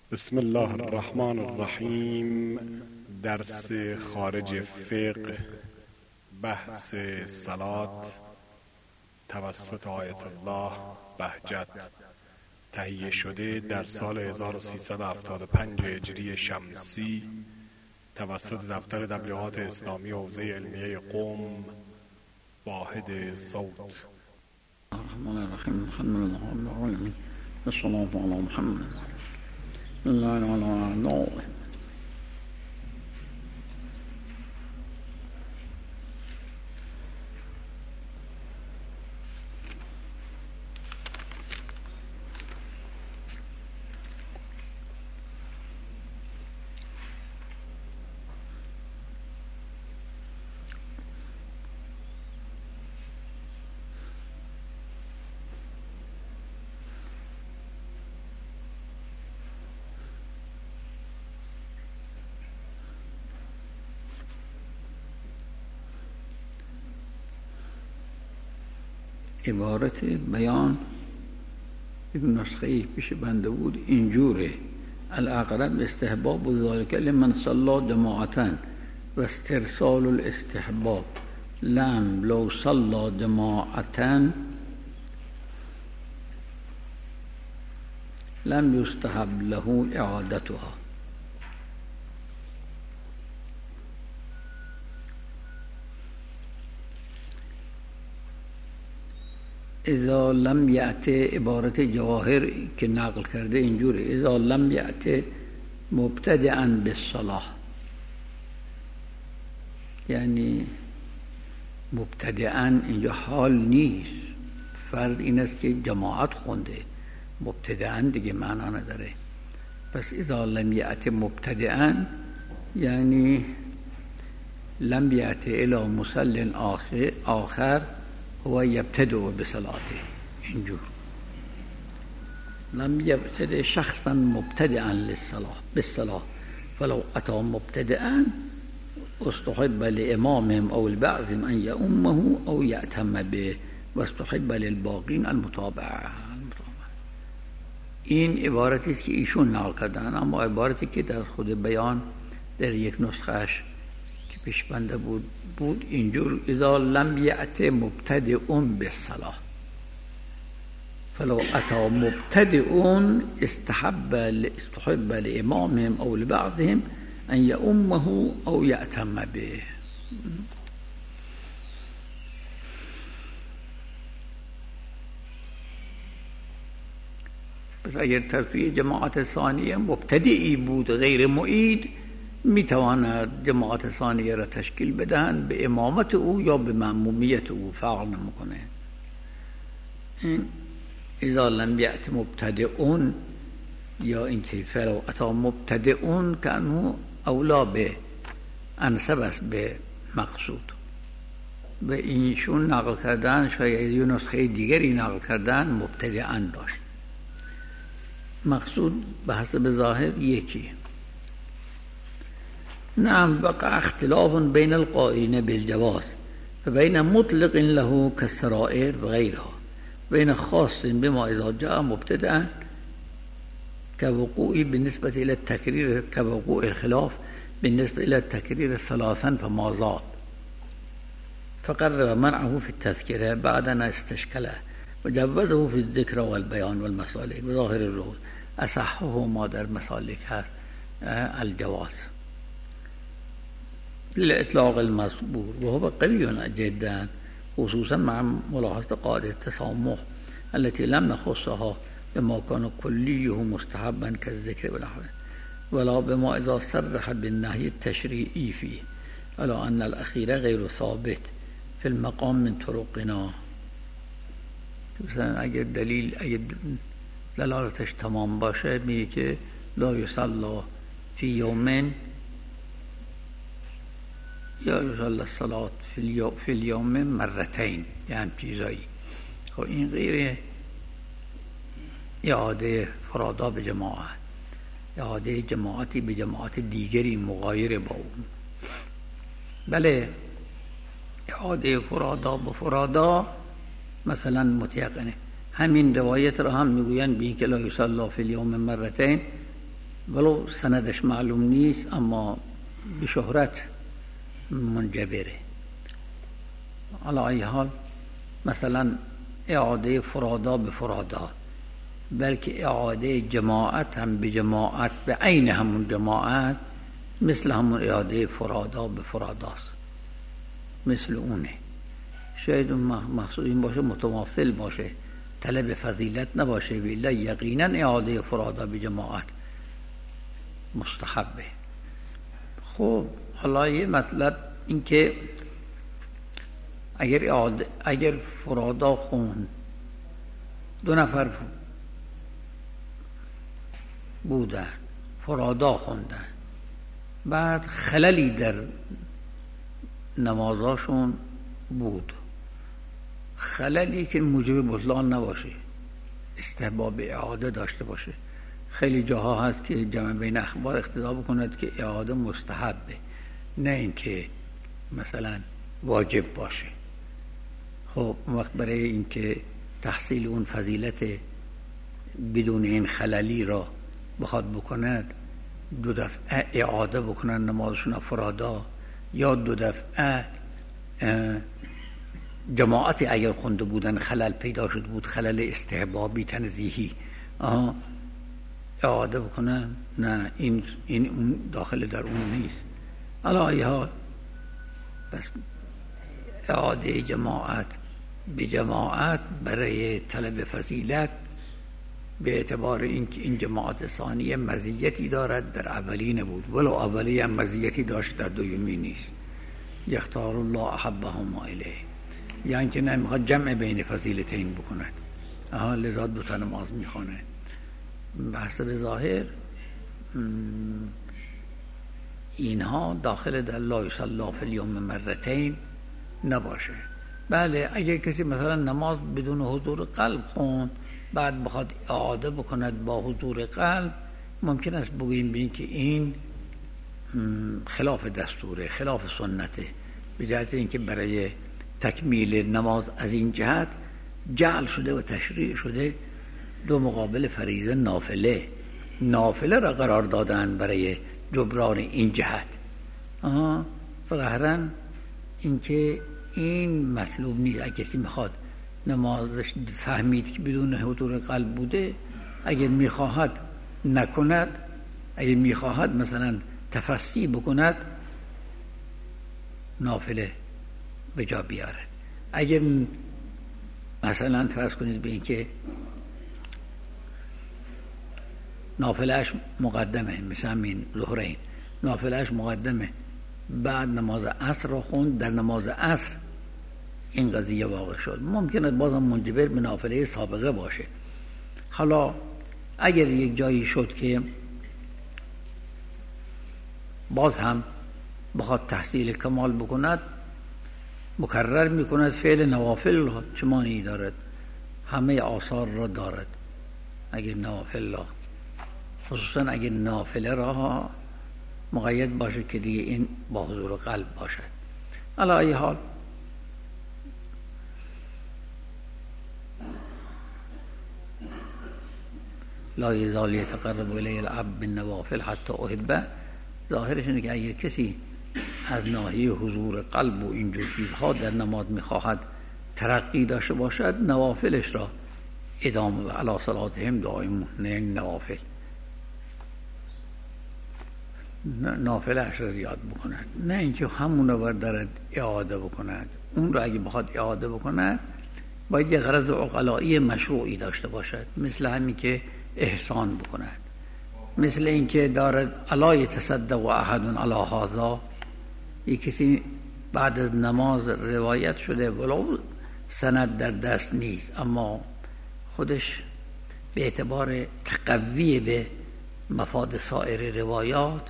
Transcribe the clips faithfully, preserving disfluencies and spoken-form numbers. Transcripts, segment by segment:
بسم الله الرحمن الرحیم. درس خارج فقه، بحث صلات توسط آیت الله بهجت، تهیه شده در سال هزار و سیصد و هفتاد و پنج هجری شمسی توسط دفتر تبلیغات اسلامی حوزه علمیه قم، واحد صوت. الرحمن الرحیم. الحمد لله رب العالمین، والصلاة علی محمد الله علی اعدائه. عبارت بیان یک نسخه پیش بنده بود اینجوره: الاقرب استحباب ذلك لمن صلى جماعتا و استرسال الاستحباب لم لو صلى جماعتا لم يستحب له اعادتها. اذا لم یأتی، عبارت جواهر که نقل کرده اینجوره: اذا لم یأتی مبتدئا بالصلاة، یعنی مبتدئا اینجا حال نیست، فرض این است که جماعت خونده، مبتدئا دیگه معنا نداره. پس اذا لم یأتی مبتدئا یعنی لم یأتی الی مصل آخر, آخر هو یبتدئ بصلاته. اینجور لم یبتدئ شخصا مبتدئا للصلاة بالصلاة فلو اتى مبتدئا استحب لامامهم او لبعضهم ان یؤمه او یأتم به و استحب للباقین المتابعه. این عبارتی است که ایشون نقل کردن، اما عبارتی که در خود بیان در یک نسخهش که پیش بنده بود بود اینجور: اذا لم یأتی مبتدئ بالصلاة فلو اتى مبتدئ استحب استحب لامامهم او لبعضهم ان یؤمه او یأتم به. پس اگر ترفیع جماعت ثانیه مبتدئی بود غیر معید، می تواند جماعت ثانیه را تشکیل بدهند به امامت او یا به مأمومیت او، فرق نمیکنه. این اذا لم یأت مبتدئون یا اینکه فلو اتی مبتدئون کانه اولا به انسب است به مقصود. و اینشون نقل کردن، شاید یه نسخه دیگری نقل کردن مبتدئاً داشت. مقصود به حسب ظاهر یکی. نعم، وقع اختلاف بین القائلین بالجواز فبین مطلق له كالسرائر و غیرها، بین خاص بما اذا جاء مبتدئا كوقوع بالنسبة الى التكرير كوقوع الخلاف بالنسبة الى التكرير ثلاثا فما زاد فقرر منعه في التذكرة بعد ان استشكله وجوزه في الذكر والبيان والمسالك. بظاهر الروز اصحه ما در مسالك هست الجواز لإطلاق المذكور وهو قوي جدا، خصوصا مع ملاحظة قاعدة التسامح التي لم نخصها بما كان كليه مستحبا كالذكر ونحوه ولا بما إذا صرح بالنهي التشريعي فيه، ولا أن الأخير غير ثابت في المقام من طرقنا. مثلا اگر دلیل اگر دلالتش تمام باشه میگه که لا یصلی فی یومین یا یصلی الصلاة فی اليوم مرتين، یعنی چیزایی. خب این غیر اعاده فرادا به جماعت، اعاده جماعتی به جماعت دیگری مغایر با اون. بله، اعاده فرادا به فرادا مثلا متیقنه. همین روایت را هم میگویند بین که لا یصلی فی الیوم مرتين ولو سندش معلوم نیست اما به شهرت منجبره. علی ای حال مثلا اعاده فرادا به فرادا، بلکه اعاده جماعت هم به جماعت به عین همون جماعت مثل همون اعاده فرادا به فراداست، مثل اونه. شاید اون مقصود این باشه متواصل باشه، طلب فضیلت نباشه، ولی یقینا اعاده فرادا به جماعت مستحبه. خب حالا یه مطلب این که اگر اعاده اگر فرادا خون دو نفر بودن فرادا خوندن، بعد خللی در نمازاشون بود، خللی که موجب بطلان نباشه، استحباب اعاده داشته باشه. خیلی جاها هست که جمع بین اخبار اقتضا بکند که اعاده مستحبه، نه اینکه مثلا واجب باشه. خب وقت برای اینکه تحصیل اون فضیلت بدون این خللی را بخواد بکند، دو دفعه اعاده بکنن نمازشون فرادا، یا دو دفعه جماعت اگر خونده بودن خلل پیدا شد بود، خلل استحبابی تنزیهی، اعاده بکنن، نه این این اون داخل در اون نیست. علی ای حال بس اعاده جماعت به جماعت برای طلب فضیلت به اعتبار اینکه این جماعت ثانیه مزیتی دارد در اولی نبود، ولو اولی هم مزیتی داشت در دومی نیست. یختار الله احبهما الیه، یعنی که نمیخواد جمع بین فضیلتین بکند، آها لذا دو تا نماز میخونه. بحث ظاهر اینها داخل در لا یصلی فی الیوم مرتین نباشه. بله اگر کسی مثلا نماز بدون حضور قلب خوند، بعد بخواد اعاده بکند با حضور قلب، ممکن است بگوییم بین که این خلاف دستوره، خلاف سنته، به جهت اینکه برای تکمیل نماز از این جهت جعل شده و تشریع شده دو مقابل فریضه نافله نافله را قرار دادن برای جبران این جهت. آها ظاهراً اینکه این مطلوب نیست. اگه کسی میخواد نمازش فهمید که بدون حضور قلب بوده، اگر میخواهد نکند، اگر میخواهد مثلا تفصیل بکند، نافله به جا بیاره. اگر مثلا فرض کنید به این که نافلهش مقدمه، مثلا این ظهرین نافلهش مقدمه، بعد نماز عصر را خوند، در نماز عصر این قضیه واقع شد، ممکنه بازم منجبر به نافله سابقه باشه. حالا اگر یک جایی شد که باز هم بخواد تحصیل کمال بکند، مکرر میکند فعل نوافل را، چه مانعی دارد؟ همه آثار را دارد اگر نوافل را، خصوصا اگر نافله را مقید باشه که دیگه این با حضور قلب باشد. علی ای حال لا یزال یتقرب الی العبد بالنوافل حتی احبه، ظاهرش اینه که اگر کسی از ناحیه حضور قلب و اینجور چیزها در نماز میخواهد ترقی داشته باشد، نوافلش را ادامه و علی صلاتهم دائمون، نه نوافل نافلهش را زیاد بکند، نه اینکه همون رو بردارد اعاده بکند. اون را اگه بخواد اعاده بکند باید یه غرض عقلایی مشروعی داشته باشد، مثل همین که احسان بکند، مثل اینکه دارد الا یتصدق احد علی هذا، یک کسی بعد از نماز روایت شده ولو سند در دست نیست، اما خودش به اعتبار تقوی به مفاد سایر روایات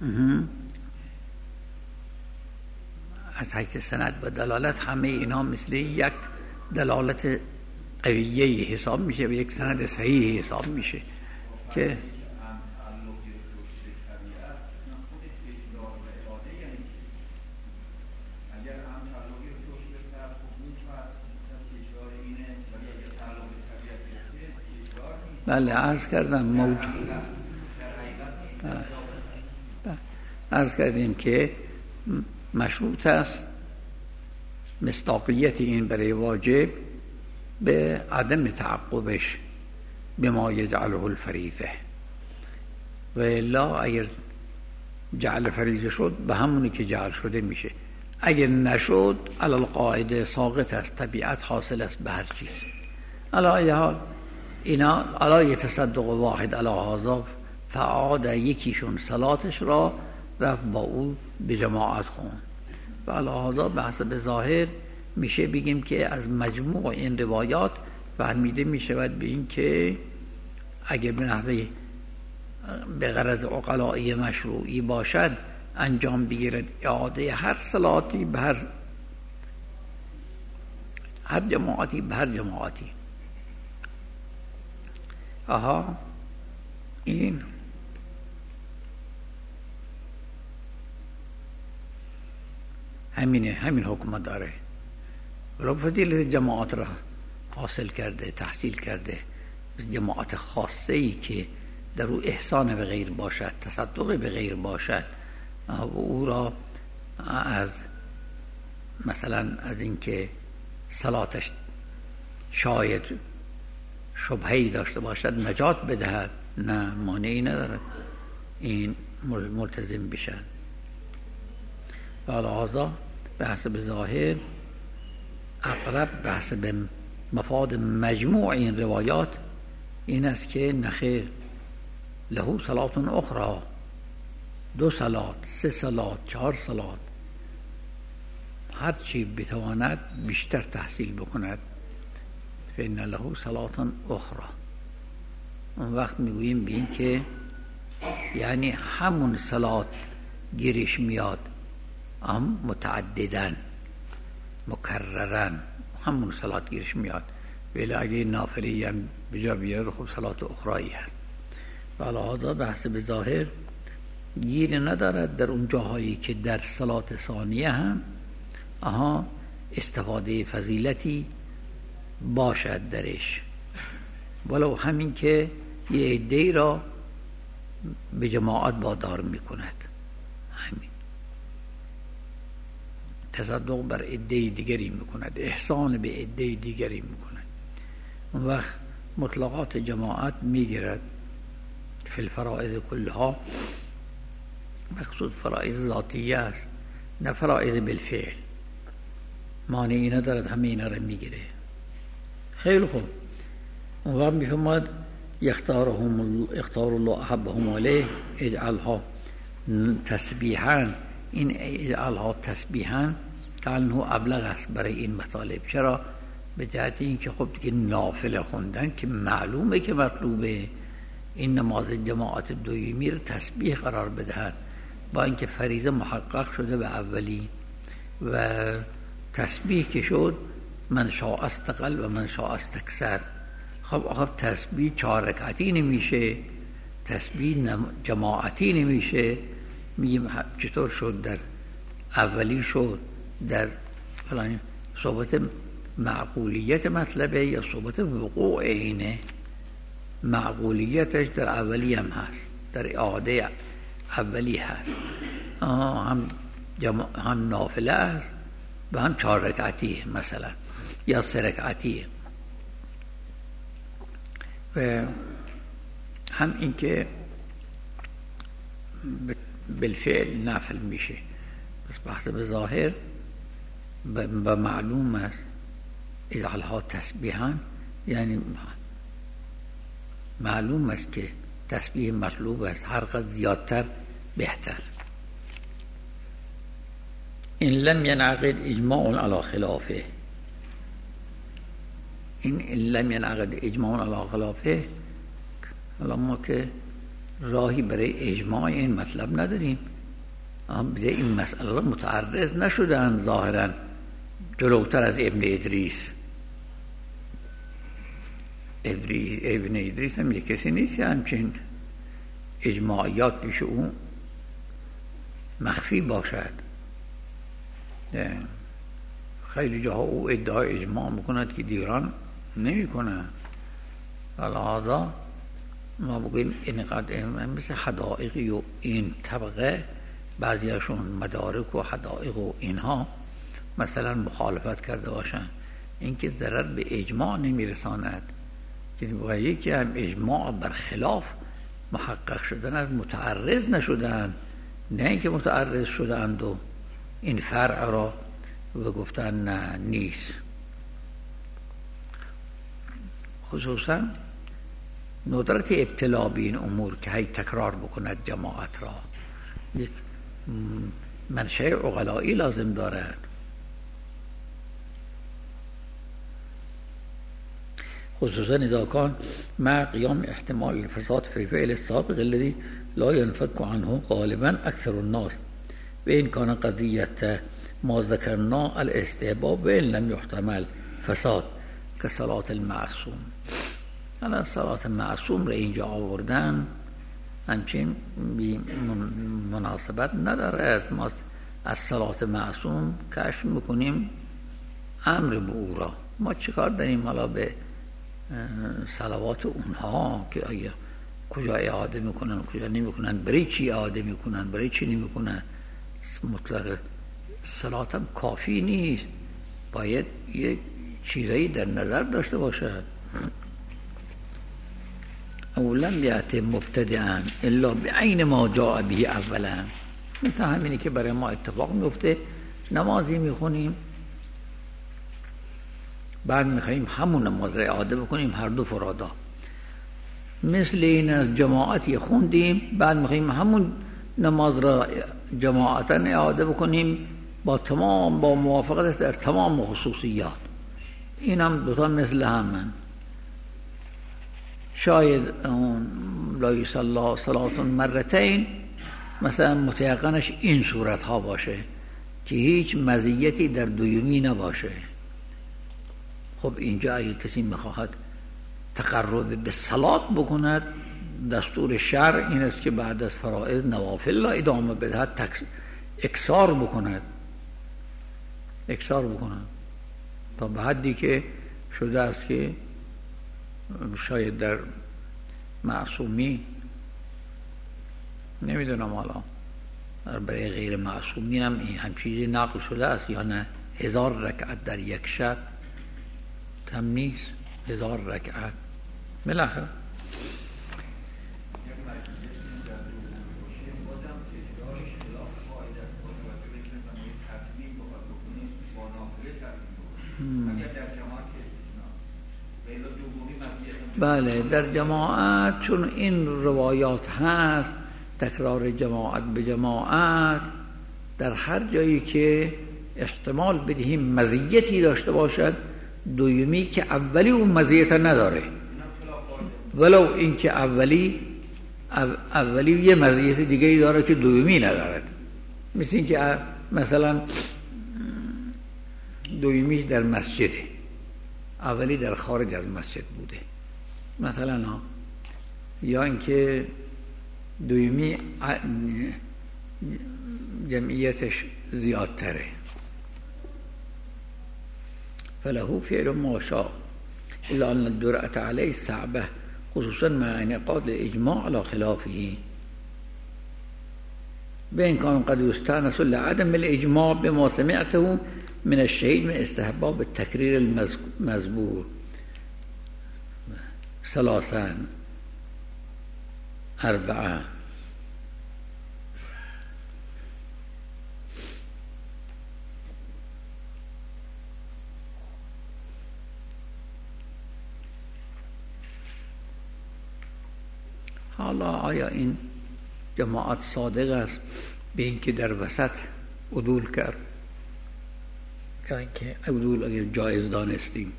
از حیث سند و دلالت همه اینا مثل یک دلالت قویه حساب میشه و یک سند صحیح حساب میشه که بله عرض کردم موجود عرض کردیم که مشروط است مصداقیت این برای واجب به عدم تعقبش به ما یجعله الفریضه، و الا اگر جعل فریضه شد به همونی که جعل شده میشه. اگر نشد علی القاعده ساقط است، طبیعت حاصل است به هر چیز. علی ای حال اینا علی یتصدق واحد علی هذا، فعاد یکیشون صلاتش را رفت با او به جماعت خون. و علی هذا به حسب ظاهر میشه بگیم که از مجموع این روایات فهمیده میشود به این که اگر به نحوه به غرض عقلائی مشروعی باشد انجام بگیرد اعاده هر صلاتی به هر هر جماعتی به هر جماعتی. آها این همینه، همین حکم داره. ولو فضیلت جماعت را حاصل کرده، تحصیل کرده، جماعت خاصه ای که در او احسان به غیر باشد، تصدق به غیر باشد و او را از مثلا از اینکه صلاتش شاید شبهه‌ای داشته باشد نجات بدهد، نه مانعی ندارد این ملتزم بشن. و لحاظا به حسب ظاهر اقرب به حسب مفاد مجموع این روایات این است که نخیر، له صلات اخرى، دو صلات، سه صلات، چهار صلات، هر چی بتواند بیشتر تحصیل بکند. فإن له صلات اخرى. اون وقت میگوییم به این که یعنی همون صلات گیرش میاد، هم متعددن مکررن همون صلات گیرش میاد، ولی اگه نافلی هم بجا بیاره خب صلات اخرایی هست. و لحاظا به حسب ظاهر گیر ندارد در اون جاهایی که در صلات ثانیه هم آها استفاده فضیلتی باشد درش، ولو همین که یه عده‌ای را به جماعت وادار میکند، همین تصدق بر عده دیگری میکند، احسان به عده دیگری میکند. اون وقت مطلقات جماعت میگیرد فی الفرائض کلها، مقصود فرائض ذاتیه است نه فرائض بالفعل، مانعی ندارد همه اینا را میگیره. خیلی خوب. اون وقت میفهمد یختارهم اختار الله احبهم علیه اجعلها تسبیحا، این اجعلها تسبیحا قلنه ابلغ است برای این مطالب. چرا؟ به جهت این که خب دیگه نافله خوندن که معلومه که مطلوبه این نماز جماعت دویمی رو تسبیح قرار بدهن، با اینکه فریضه محقق شده به اولی و تسبیح که شد من شاء استقل و من شاء استکثر. خب آخر تسبیح چهار رکعتی نمیشه، تسبیح جماعتی نمیشه. میگیم چطور شد در اولی شد، در فلان صحبت معقولیت مطلبه یا صحبت وقوع اینه؟ معقولیتش در اولی هم هست، در اعاده اولی هست، هم جمع... هم نافله است و هم چهار رکعتیه مثلا یا سه رکعتیه، و هم این که بالفعل نافل میشه. بس بحث به ظاهر و معلوم است اجعلها تسبیحا، یعنی معلوم است که تسبیح مطلوب است، هر قدر زیادتر بهتر. این لم ینعقد اجماع علی خلافه، این لم ینعقد اجماع علی خلافه، حالا ما که راهی برای اجماع این مطلب نداریم، اما این مسئله را متعرض نشدن ظاهرا جلوتر از ابن ادریس. ابن ادریس هم یک کسی نیست که همچین اجماعیات پیش اون مخفی باشد. خیلی جاها او ادعای اجماع میکند که دیگران نمی کنند. لذا ما بگویم این قدر مثل حدائقی و این طبقه بعضیاشون مدارک و حدائق و اینها مثلا مخالفت کرده باشن، اینکه ضرر به اجماع نمیرساند. و یکی هم اجماع برخلاف محقق شدن از متعرض نشدن، نه اینکه متعرض شدند و این فرع را و گفتن نه نیست. خصوصا ندرت ابتلا به این امور که هی تکرار بکند جماعت را یک منشأ عقلایی لازم دارد. خصوصا اذا كان مع قيام احتمال الفساد في الفعل السابق الذي لا ينفك عنه غالبا اكثر الناس، وان كان قضيه ما ذكرنا الاستحباب وان لم يحتمل فساد كصلاة المعصوم. حالا صلاة معصوم را اینجا آوردن همچین مناسبت ندارد. ما از صلاة معصوم کشف میکنیم امر به او را. ما چیکار داریم حالا به صلوات اونها که آیا کجا اعاده میکنن کجا نمیکنن، برای چی اعاده میکنن برای چی نمیکنن. مطلق صلات هم کافی نیست، باید یک چیزایی در نظر داشته باشد. اولا یأت مبتدئا الا بعین ما جاء به اولا، مثل همینی که برای ما اتفاق میفته نمازی میخونیم بعد میخواییم همون نماز را اعاده بکنیم هر دو فرادا، مثل این از جماعتی خوندیم بعد میخواییم همون نماز را جماعتا اعاده بکنیم با تمام با موافقت در تمام خصوصیات. این هم دوتا مثل همن. شاید لا یصلی صلاة مرتين مثلا متیقنش این صورت ها باشه که هیچ مزیتی در دویمی نباشه. خب اینجا اگه کسی میخواهد تقرب به صلات بکند، دستور شرع این است که بعد از فرائض نوافل را ادامه بدهد، اکثار بکند اکثار بکند تا به حدی که شده است که شاید در معصومی نمیدونم حالا برای غیر معصومین هم این هم چیزی نقل شده است یا نه، هزار رکعت در یک شب کم نیست. هزار رکعت بالاخره بله در جماعت چون این روایات هست تکرار جماعت به جماعت در هر جایی که احتمال بدهیم مزیتی داشته باشد، دویمی که اولی اون مزیت نداره ولو این که اولی اولی یه مزیت دیگری داره که دویمی ندارد. مثل این که مثلا دویمی در مسجده اولی در خارج از مسجد بوده مثلا، یا اینکه دویمی جمعیتش زیادتره. فله فعل ما شاء الا ان الدرأة عليه صعبه خصوصا مع انعقاد الاجماع على خلافه، بين كان قد يستانس لعدم الاجماع بما سمعته من الشهيد من استحباب التكرير المذكور ثلاثا أربعة. حالا آیا این جماعت صادق است به اینکه در وسط عدول کرد یا اینکه عدول اگر جایز دانستیم؟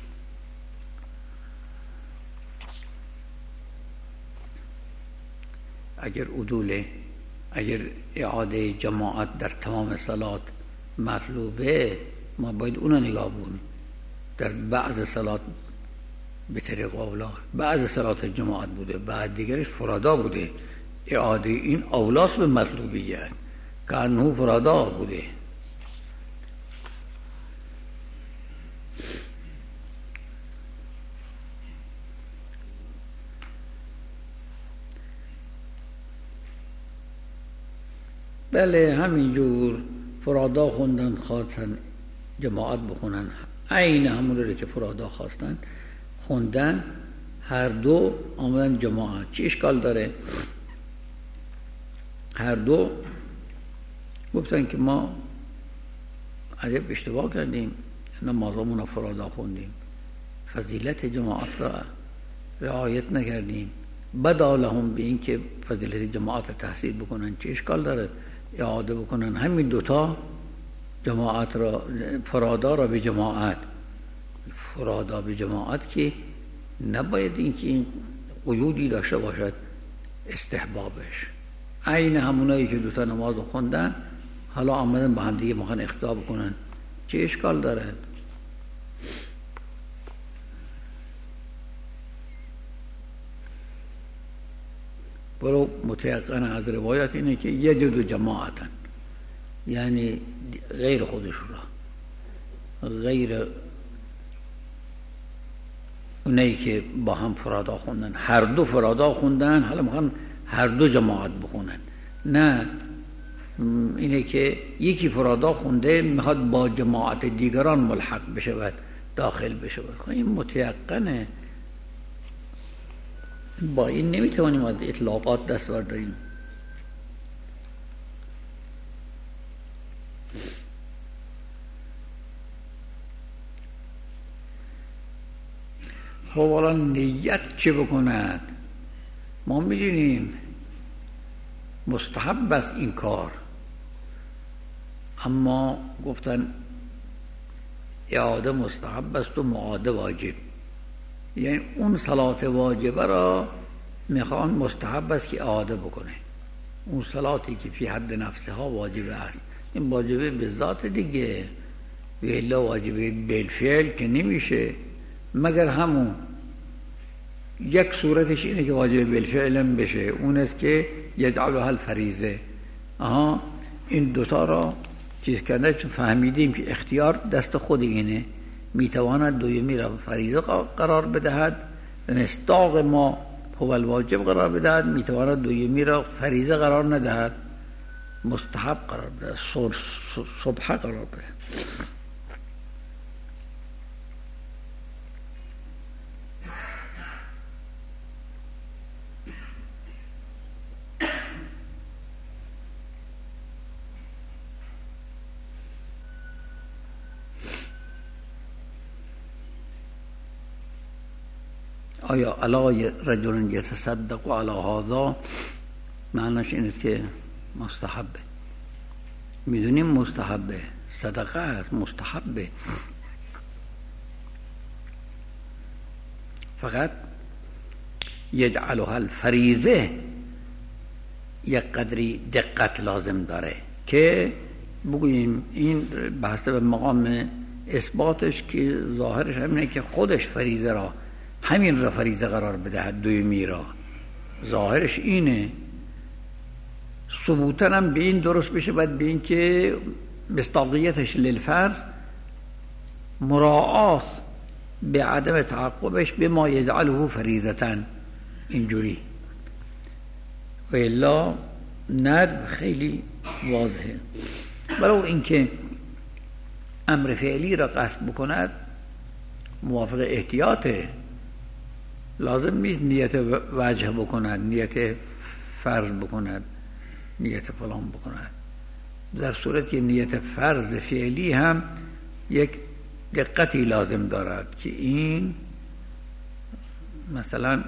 اگر عدوله، اگر اعاده جماعت در تمام صلات مطلوبه ما باید اونو نگاه بونیم. در بعض صلات به طریق اولا، بعض صلات جماعت بوده بعد دیگرش فرادا بوده، اعاده این اولاس به مطلوبیت که انه فرادا بوده. بله همینجور فرادا خوندن، خواستن جماعت بخونن، عین همون رو که فرادا خواستن خوندن، هر دو آمدن جماعت. چی اشکال داره؟ هر دو گفتن که ما عجب اشتباه کردیم، نمازمون رو فرادا خوندیم، فضیلت جماعت را رعایت نکردیم، بدا لهم به این که فضیلت جماعت تحصیل بکنن. چه اشکال داره اعاده بکنن همین دوتا جماعت را، فرادا را به جماعت، فرادا به جماعت که نباید این که این قیودی داشته باشد استحبابش. عین همونایی که دوتا نماز خوندن حالا آمدن با هم دیگه میخوان اقتدا بکنن، چه اشکال داره؟ برو متیقن از روایت اینه که یجد جماعتن، یعنی غیر خودشون را، غیر اونایی که با هم فرادا خوندن، هر دو فرادا خوندن حالا میخوان هر دو جماعت بخونن، نه اینه که یکی فرادا خونده میخواد با جماعت دیگران ملحق بشود، داخل بشود. این متیقنه، با این نمیتوانیم از اطلاقات دست برداریم. خب حالا نیت چه بکند؟ ما میدونیم مستحب است این کار، اما گفتن اعاده مستحب است و معاده واجب، یعنی اون صلات واجبه را میخوان مستحب است که اعاده بکنه، اون صلاتی که فی حد نفسها واجبه است، این واجبه به ذات دیگه، و الا واجبه بالفعل که نمیشه، مگر همون یک صورتش اینه که واجبه بالفعل هم بشه، اون است که یجعلها الفریضه. آها این دوتا را چیز کرده، چون فهمیدیم که اختیار دست خود اینه، میتواند دویمی را فریضه قرار بدهد، مصداق ما هو الواجب قرار بدهد، میتواند دویمی را فریضه قرار ندهد، مستحب قرار بدهد، صبح قرار بدهد. آیا علی رجل یتصدق علی هذا معنیش این است که مستحبه، میدونیم مستحبه، صدقه است مستحبه، فقط یجعلها الفریضه یک قدری دقت لازم داره که بگوییم این بحث به مقام اثباتش که ظاهرش همینه که خودش فریضه را، همین را فریضه قرار بدهد، دویمی را، ظاهرش اینه. ثبوتاً هم به این درست بشه، باید به این که مصداقیتش للفرض مراعات به عدم تعقبش به ما یجعله فریضةً، اینجوری، و الا ندب خیلی واضحه. ولو اینکه امر فعلی را قصد بکند موافق احتیاطه، لازم نیست نیت وجه بکند، نیت فرض بکند، نیت فلان بکند. در صورت که نیت فرض فعلی هم یک دقتی لازم دارد که این مثلا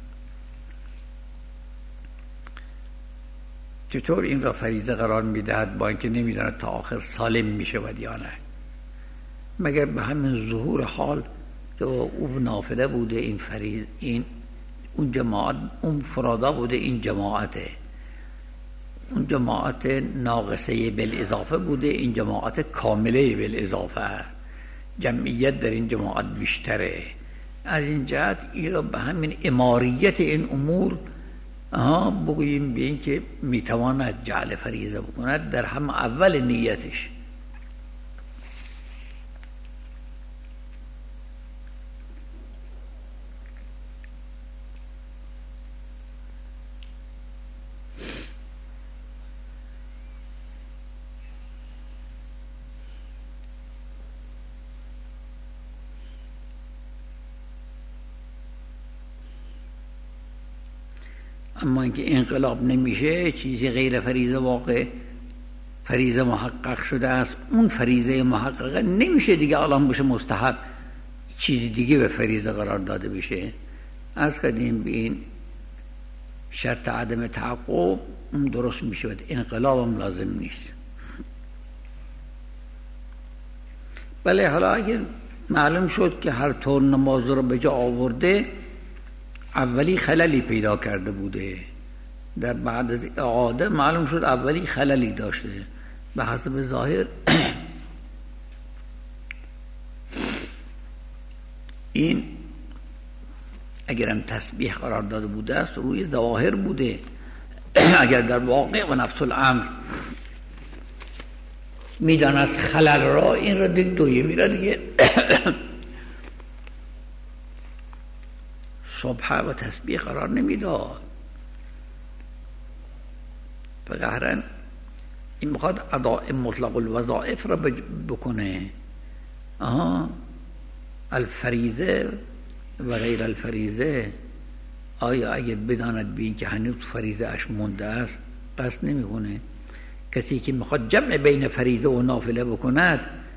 چطور این را فریضه قرار میدهد با اینکه نمیداند تا آخر سالم میشود یا نه، مگر به همین ظهور حال که او نافله بوده، این فریض، این اون جماعت، اون فرادا بوده، این جماعته، اون جماعت ناقصه بالاضافه بوده، این جماعت کامله بالاضافه، جمعیت در این جماعت بیشتره. از این جهت این را به همین اماریت این امور آها بگوییم به این که میتواند جعل فریضه بکند در هم اول نیتش. اما اینکه انقلاب نمیشه، چیزی غیر فریضه واقع فریضه محقق شده است، اون فریضه محققه نمیشه دیگه الان بشه مستحب، چیزی دیگه به فریضه قرار داده بشه. عرض کردیم به این شرط عدم تعقب اون درست میشه و انقلاب هم لازم نیست. بله حالا اگر معلوم شد که هر طور نماز رو به جا آورده اولی خللی پیدا کرده بوده، در بعد از اعاده معلوم شد اولی خللی داشته، به حسب ظاهر این اگرم تسبیح قرار داده بوده است روی ظواهر بوده. اگر در واقع و نفس الامر میدانست خلل را، این را دیگه دویه میره دیگه صبح و تسبیح قرار نمیداد. فقهرن این میخواد اداء مطلق الوظائف را بکنه، آها الفریضه و غیر الفریضه. آیا اگه بداند بین که هنوز فریضه اش مونده است قصد نمیکنه؟ کسی که میخواد جمع بین فریضه و نافله بکند،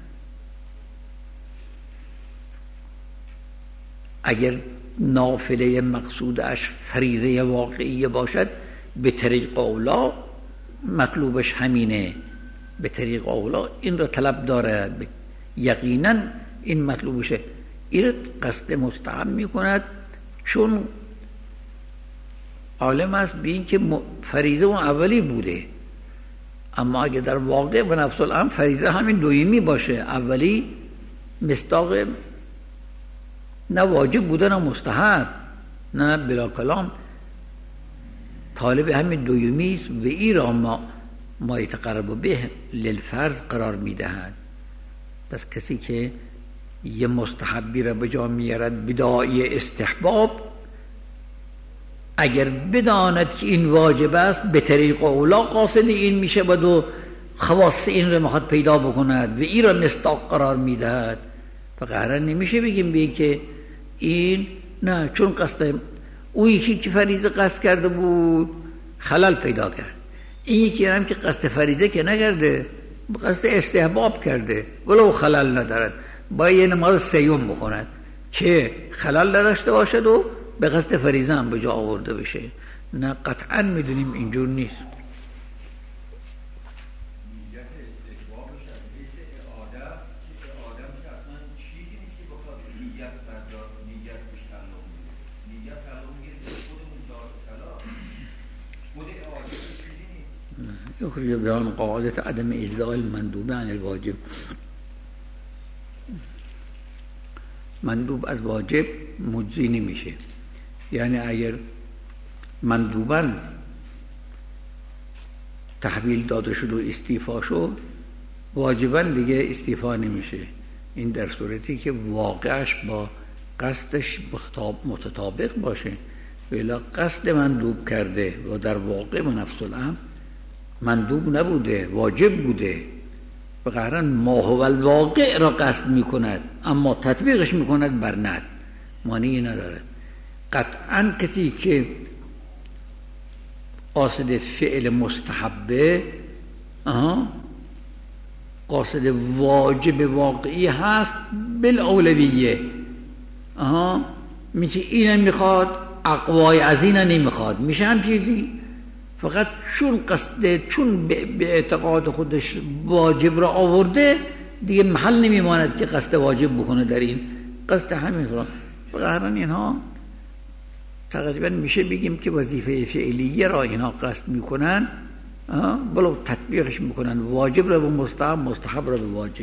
اگر نافله مقصودش فریضه واقعی باشد به طریق اولا مطلوبش همینه، به طریق اولا این را طلب داره، یقینا این مطلوبشه، این قصد مستحب میکند چون عالم است به این که فریضه اون اولی بوده. اما اگه در واقع و نفس الامر فریضه همین دویمی باشه، اولی مصداق نه واجب بوده نه مستحب، نه بلا کلام طالب همین دویمی است و این را ما ما یتقرب به للفرض قرار میدهد. پس کسی که یه مستحبی را به جا میارد بداعی استحباب، اگر بداند که این واجب است به طریق اولا قاصد این میشه و خواص این را میخواد پیدا بکند و این را مصداق قرار میدهد. فقهرا نمیشه بگیم به که این نه، چون قصد اون یکی که فریضه قصد کرده بود خلل پیدا کرد، این یکی هم که قصد فریضه که نکرده قصد استحباب کرده ولو خلل ندارد، باید یه نماز سیوم بخوند که خلل نداشته باشد و به قصد فریضه هم به جا آورده بشه. نه قطعا میدونیم اینجور نیست. يخرج بيان قاعدة عدم إجزاء المندوب عن الواجب. مندوب از واجب مجزی نمیشه، یعنی اگر مندوباً تحویل داده شد و استیفا شد واجباً دیگه استیفا نمیشه. این در صورتی که واقعش با قصدش متطابق باشه، ولی قصد مندوب کرده و در واقع و نفس الامر مندوب نبوده، واجب بوده، و قهرن ما هو الواقع را قصد میکند اما تطبیقش میکند بر ند، معنی ندارد. قطعا کسی که قاصد فعل مستحبه آها قاصد واجب واقعی هست بالاولویه، آها میشه اینم میخواد اقوای از این نمیخواد، میشه هم چیزی فقط چون قصد چون به اعتقاد خودش واجب را آورده دیگه محل نمیماند که قصد واجب بکنه در این قصد همین را. بقیران اینها تقریبا میشه بگیم که وظیفه فعلیه را اینها قصد میکنن، بلو تطبیقش میکنن، واجب را به مستحب، مستحب را به واجب.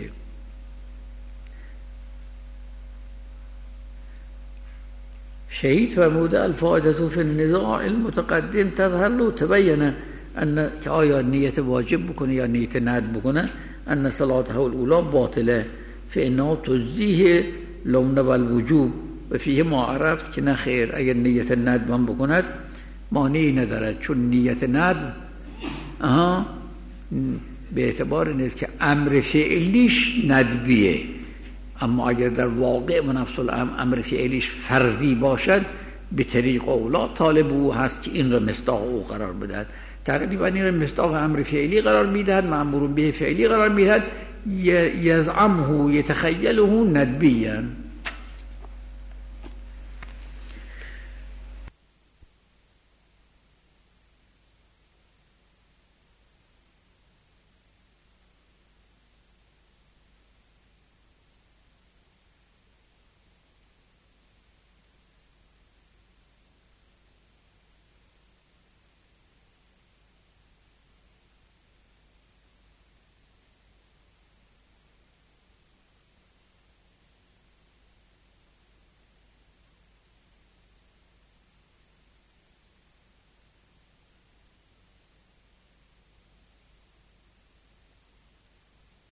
شهید فرموده الفائدة فی النزاع المتقدم تظهر له تبین ان که آیا نیت واجب بکنه یا نیت ند بکنه، ان صلاته الاولى باطله فانه تجزیه لو نوى الوجوب و فیه ما عرفت که نه خیر، اگر نیت ند من بکند مانعی ندارد، چون نیت ند آها به اعتبار نیست که امر فعلیش ندبیه، اما اگر در واقع و نفس الامر امر فعلیش فرضی باشد به طریق اولا طالب او هست که این را مصداق او قرار بدهد. تقریبا این را مصداق امر فعلی قرار میدهد، مأمور به فعلی قرار میدهد. یزعمه یتخیله ندبیا،